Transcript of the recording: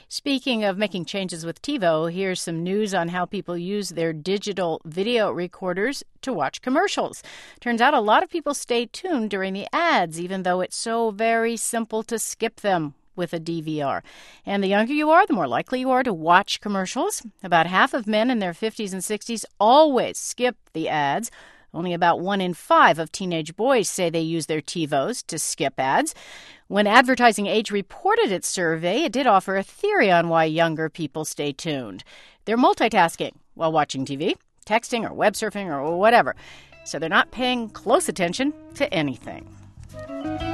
Speaking of making changes with TiVo, here's some news on how people use their digital video recorders to watch commercials. Turns out a lot of people stay tuned during the ads, even though it's so very simple to skip them with a DVR. And the younger you are, the more likely you are to watch commercials. About half of men in their 50s and 60s always skip the ads. Only about 1 in 5 of teenage boys say they use their TiVos to skip ads. When Advertising Age reported its survey, it did offer a theory on why younger people stay tuned. They're multitasking while watching TV, texting or web surfing or whatever. So they're not paying close attention to anything.